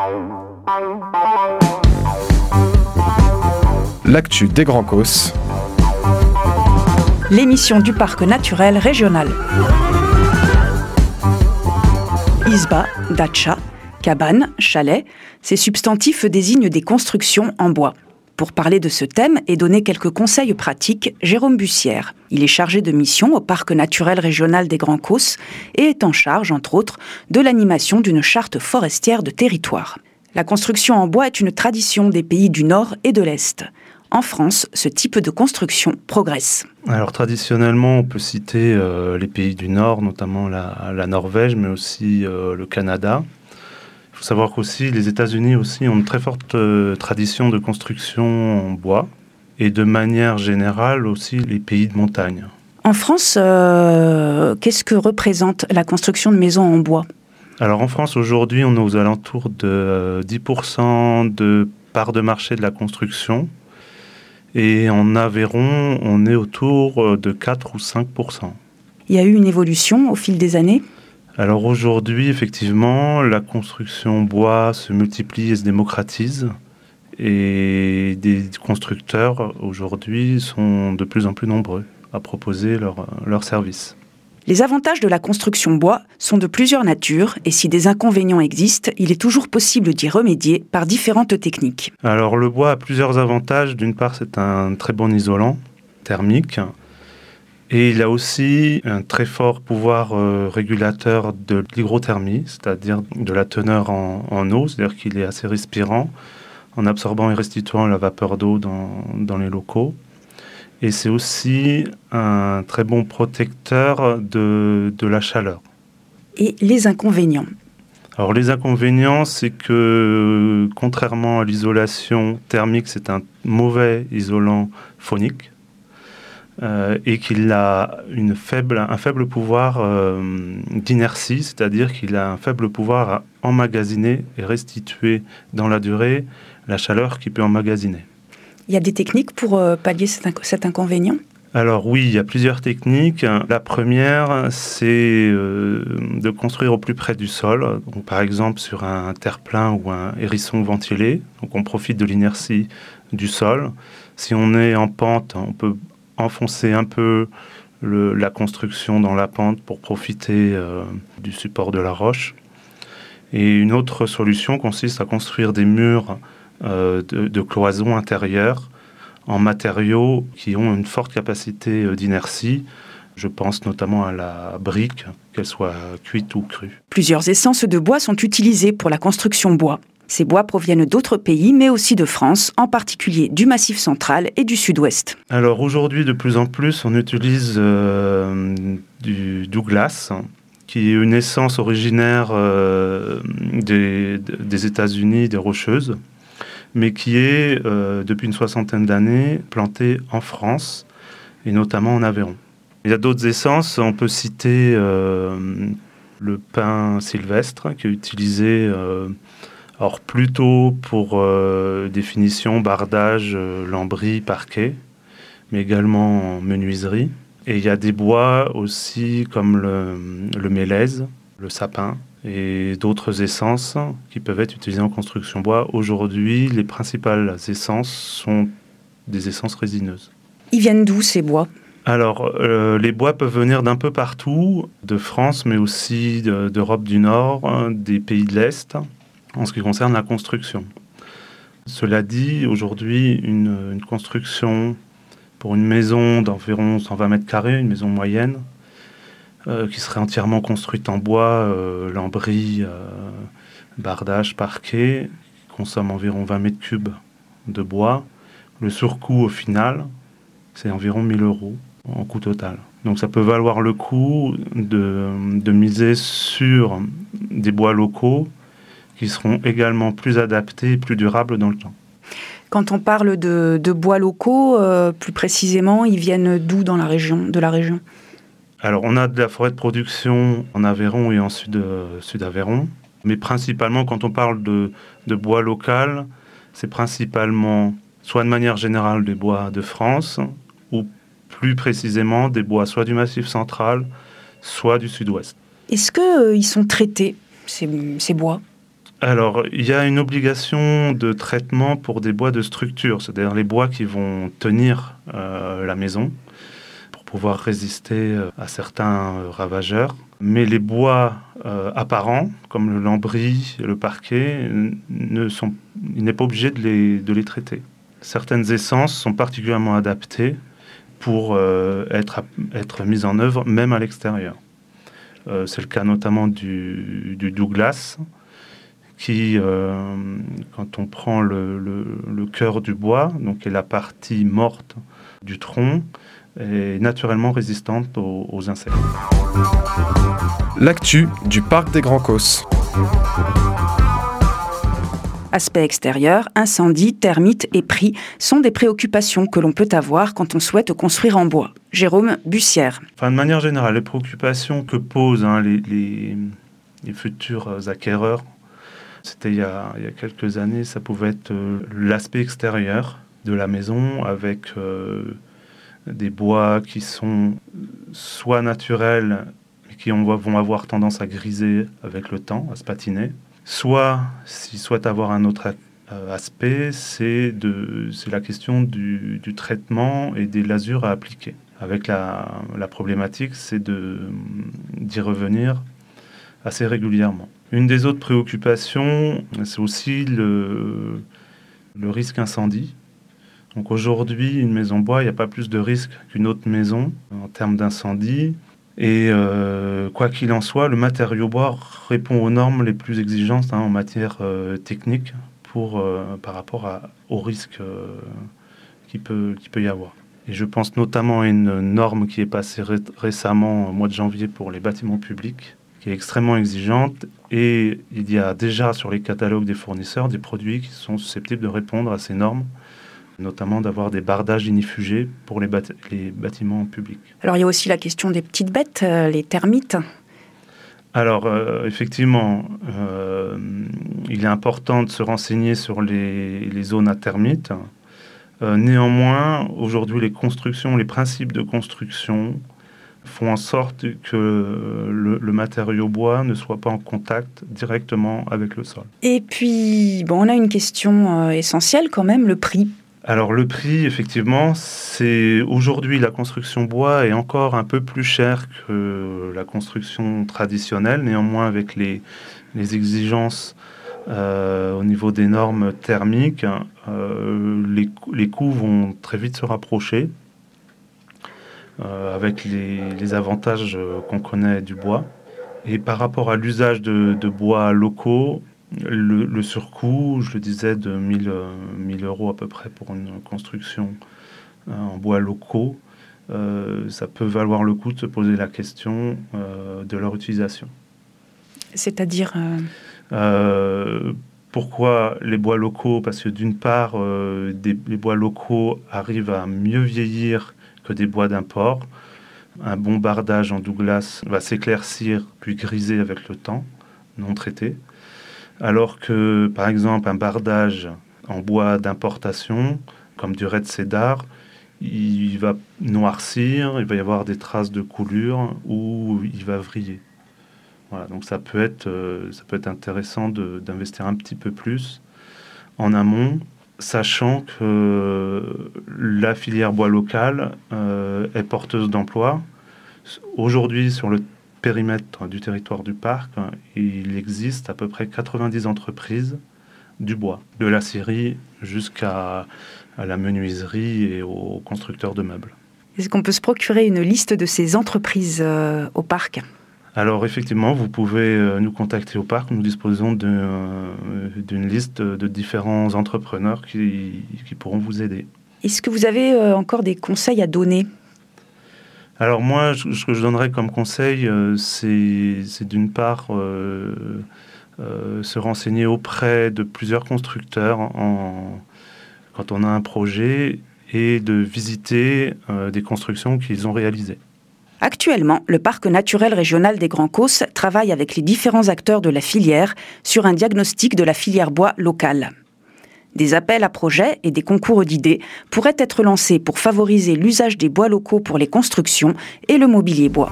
L'actu des Grands Causses. L'émission du parc naturel régional. Isba, dacha, cabane, chalet, ces substantifs désignent des constructions en bois. Pour parler de ce thème et donner quelques conseils pratiques, Jérôme Bussière. Il est chargé de mission au parc naturel régional des Grands Causses et est en charge, entre autres, de l'animation d'une charte forestière de territoire. La construction en bois est une tradition des pays du Nord et de l'Est. En France, ce type de construction progresse. Alors traditionnellement, on peut citer les pays du Nord, notamment la Norvège, mais aussi le Canada. Il faut savoir qu'aussi les États-Unis aussi ont une très forte tradition de construction en bois, et de manière générale aussi les pays de montagne. En France, qu'est-ce que représente la construction de maisons en bois ? Alors en France, aujourd'hui, on est aux alentours de 10% de part de marché de la construction. Et en Aveyron, on est autour de 4 ou 5%. Il y a eu une évolution au fil des années ? Alors aujourd'hui, effectivement, la construction bois se multiplie et se démocratise. Et des constructeurs, aujourd'hui, sont de plus en plus nombreux à proposer leurs services. Les avantages de la construction bois sont de plusieurs natures et si des inconvénients existent, il est toujours possible d'y remédier par différentes techniques. Alors le bois a plusieurs avantages. D'une part, c'est un très bon isolant thermique et il a aussi un très fort pouvoir régulateur de l'hygrothermie, c'est-à-dire de la teneur en eau, c'est-à-dire qu'il est assez respirant en absorbant et restituant la vapeur d'eau dans les locaux. Et c'est aussi un très bon protecteur de la chaleur. Et les inconvénients ? Alors les inconvénients, c'est que contrairement à l'isolation thermique, c'est un mauvais isolant phonique et qu'il a un faible pouvoir d'inertie, c'est-à-dire qu'il a un faible pouvoir à emmagasiner et restituer dans la durée la chaleur qu'il peut emmagasiner. Il y a des techniques pour pallier cet inconvénient ? Alors oui, il y a plusieurs techniques. La première, c'est de construire au plus près du sol. Donc, par exemple, sur un terre-plein ou un hérisson ventilé. Donc, on profite de l'inertie du sol. Si on est en pente, on peut enfoncer un peu la construction dans la pente pour profiter du support de la roche. Et une autre solution consiste à construire des murs de cloison intérieure en matériaux qui ont une forte capacité d'inertie. Je pense notamment à la brique, qu'elle soit cuite ou crue. Plusieurs essences de bois sont utilisées pour la construction bois. Ces bois proviennent d'autres pays, mais aussi de France, en particulier du Massif central et du Sud-Ouest. Alors aujourd'hui, de plus en plus, on utilise du Douglas, qui est une essence originaire des États-Unis, des Rocheuses, mais qui est, depuis une soixantaine d'années, plantée en France, et notamment en Aveyron. Il y a d'autres essences, on peut citer le pin sylvestre, qui est utilisé plutôt pour des finitions, bardage, lambris, parquet, mais également en menuiserie. Et il y a des bois aussi comme le mélèze, le sapin, et d'autres essences qui peuvent être utilisées en construction bois. Aujourd'hui, les principales essences sont des essences résineuses. Ils viennent d'où ces bois ? Alors, les bois peuvent venir d'un peu partout, de France, mais aussi d'Europe du Nord, des pays de l'Est, en ce qui concerne la construction. Cela dit, aujourd'hui, une construction pour une maison d'environ 120 mètres carrés, une maison moyenne, qui serait entièrement construite en bois, lambris, bardage, parquet, consomme environ 20 mètres cubes de bois. Le surcoût au final, c'est environ 1 000 € en coût total. Donc ça peut valoir le coup de miser sur des bois locaux qui seront également plus adaptés et plus durables dans le temps. Quand on parle de bois locaux, plus précisément, ils viennent d'où de la région ? Alors, on a de la forêt de production en Aveyron et en Sud-Aveyron. Mais principalement, quand on parle de bois local, c'est principalement, soit de manière générale, des bois de France, ou plus précisément, des bois soit du Massif central, soit du Sud-Ouest. Est-ce qu'ils sont traités, ces bois ? Alors, il y a une obligation de traitement pour des bois de structure, c'est-à-dire les bois qui vont tenir la maison pour pouvoir résister à certains ravageurs. Mais les bois apparents, comme le lambris et le parquet, il n'est pas obligé de les traiter. Certaines essences sont particulièrement adaptées pour être mises en œuvre, même à l'extérieur. C'est le cas notamment du Douglas, qui, quand on prend le cœur du bois, donc est la partie morte du tronc, est naturellement résistante aux insectes. L'actu du parc des Grands Causses. Aspect extérieur, incendie, termites et prix sont des préoccupations que l'on peut avoir quand on souhaite construire en bois. Jérôme Bussière. De manière générale, les préoccupations que posent les futurs acquéreurs, c'était il y a quelques années, ça pouvait être l'aspect extérieur de la maison avec des bois qui sont soit naturels, mais qui vont avoir tendance à griser avec le temps, à se patiner. Soit, s'ils souhaitent avoir un autre aspect, c'est la question du traitement et des lasures à appliquer. Avec la problématique, c'est d'y revenir assez régulièrement. Une des autres préoccupations, c'est aussi le risque incendie. Donc aujourd'hui, une maison bois, il n'y a pas plus de risque qu'une autre maison en termes d'incendie. Et quoi qu'il en soit, le matériau bois répond aux normes les plus exigeantes en matière technique par rapport au risque qu'il peut y avoir. Et je pense notamment à une norme qui est passée récemment, au mois de janvier, pour les bâtiments publics, qui est extrêmement exigeante. Et il y a déjà sur les catalogues des fournisseurs des produits qui sont susceptibles de répondre à ces normes, notamment d'avoir des bardages inifugés pour les bâtiments publics. Alors il y a aussi la question des petites bêtes, les termites. Alors effectivement, il est important de se renseigner sur les zones à termites. Néanmoins, aujourd'hui, les principes de construction font en sorte que le matériau bois ne soit pas en contact directement avec le sol. Et puis, on a une question essentielle quand même, le prix. Alors le prix, effectivement, c'est aujourd'hui la construction bois est encore un peu plus chère que la construction traditionnelle. Néanmoins, avec les exigences au niveau des normes thermiques, les coûts vont très vite se rapprocher avec les avantages qu'on connaît du bois. Et par rapport à l'usage de bois locaux, le surcoût, je le disais, de 1000 € à peu près pour une construction en bois locaux, ça peut valoir le coup de se poser la question de leur utilisation. C'est-à-dire pourquoi les bois locaux ? Parce que d'une part, les bois locaux arrivent à mieux vieillir que des bois d'import. Un bon bardage en Douglas va s'éclaircir puis griser avec le temps, non traité. Alors que, par exemple, un bardage en bois d'importation, comme du red cedar, il va noircir, il va y avoir des traces de coulure ou il va vriller. Voilà, donc ça peut être intéressant d'investir un petit peu plus en amont, sachant que la filière bois locale est porteuse d'emplois. Aujourd'hui, sur le périmètre du territoire du parc, il existe à peu près 90 entreprises du bois, de la scierie jusqu'à la menuiserie et aux constructeurs de meubles. Est-ce qu'on peut se procurer une liste de ces entreprises au parc ? Alors effectivement, vous pouvez nous contacter au parc. Nous disposons d'une liste de différents entrepreneurs qui pourront vous aider. Est-ce que vous avez encore des conseils à donner ? Alors moi, ce que je donnerais comme conseil, c'est d'une part se renseigner auprès de plusieurs constructeurs quand on a un projet et de visiter des constructions qu'ils ont réalisées. Actuellement, le Parc naturel régional des Grands Causses travaille avec les différents acteurs de la filière sur un diagnostic de la filière bois locale. Des appels à projets et des concours d'idées pourraient être lancés pour favoriser l'usage des bois locaux pour les constructions et le mobilier bois.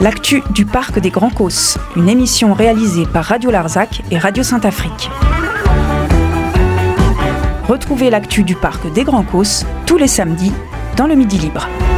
L'actu du Parc des Grands Causses, une émission réalisée par Radio Larzac et Radio Sainte-Afrique. Retrouvez l'actu du Parc des Grands Causses tous les samedis dans le Midi Libre.